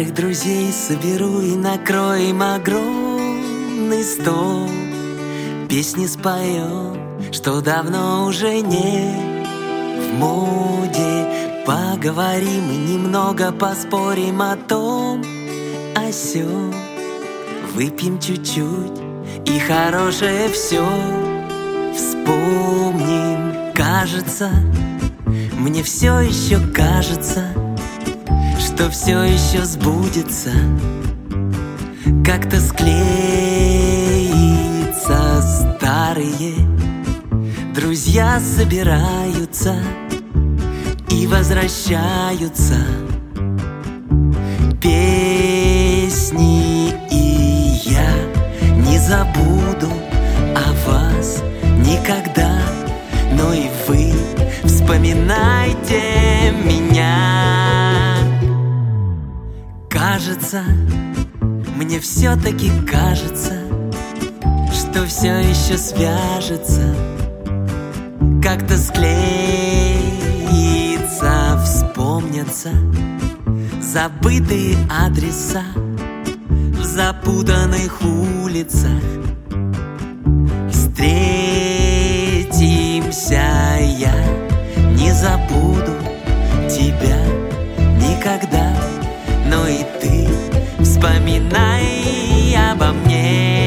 старых друзей соберу и накроем огромный стол. Песни споем, что давно уже не в моде. Поговорим и немного поспорим о том, о сём. Выпьем чуть-чуть и хорошее все вспомним. Кажется, мне все еще кажется, что все еще сбудется. Как-то склеится старые друзья, собираются и возвращаются. Песни, и я не забуду о вас никогда. Но и вы вспоминайте меня. Кажется, мне все-таки кажется, что все еще свяжется. Как-то склеится, вспомнятся забытые адреса в запутанных улицах. Встретимся, я не забуду тебя никогда. Но и ты вспоминай обо мне.